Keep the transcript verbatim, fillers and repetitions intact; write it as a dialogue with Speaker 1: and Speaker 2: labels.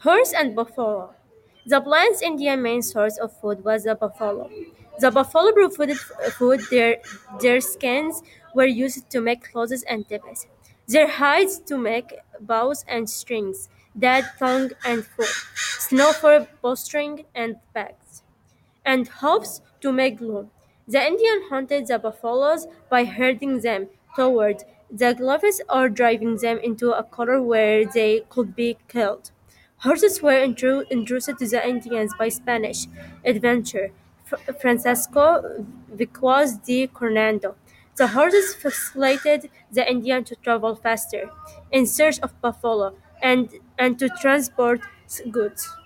Speaker 1: Horse and buffalo. The Plains Indian main source of food was the buffalo. The buffalo provided food, their, their skins were used to make clothes and tips, their hides to make bows and strings, dead tongue and food, snow for bolstering and bags and hoofs to make glue. The Indian hunted the buffaloes by herding them toward the cliffs or driving them into a corral where they could be killed. Horses were intro- introduced to the Indians by Spanish adventurer Fr- Francisco Vizcaya de Coronado. The horses facilitated the Indian to travel faster in search of buffalo and, and to transport goods.